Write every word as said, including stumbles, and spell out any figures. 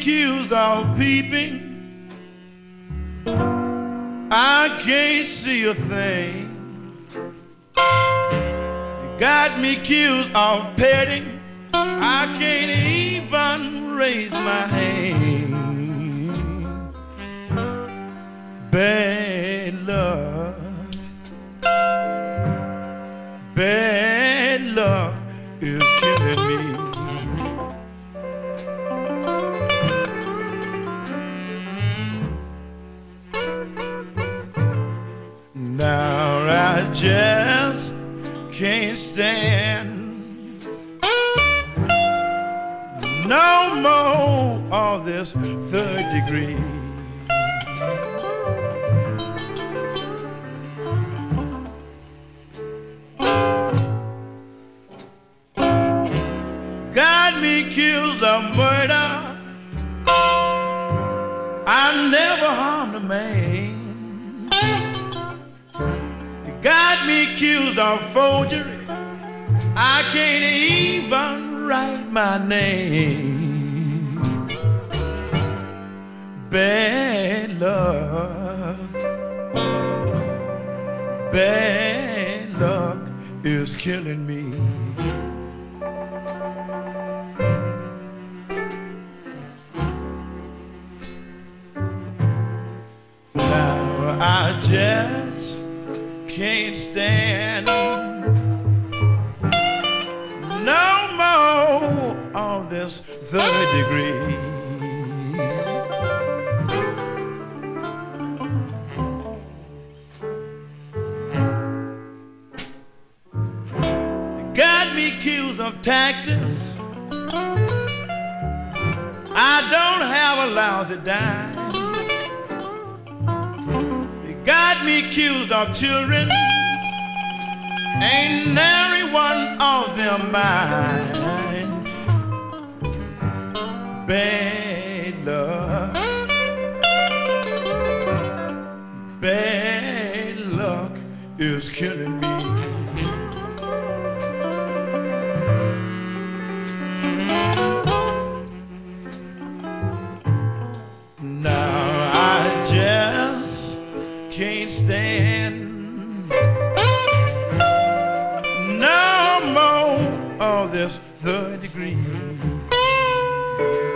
accused of peeping. I can't see a thing. You got me accused of petting. I can't even raise my hand. Bad luck, bad luck is killing me. Now I just can't stand no more of this third degree. Got me accused of murder. I never harmed a man. You got me accused of forgery. I can't even write my name. Bad luck, bad luck is killing me. Now I just can't stand no more on this third degree. They got me accused of taxes. I don't have a lousy dime. They got me accused of children. Ain't nary one of them mine. Bad luck, bad luck is killing me. Now I just can't stand no more of this third degree.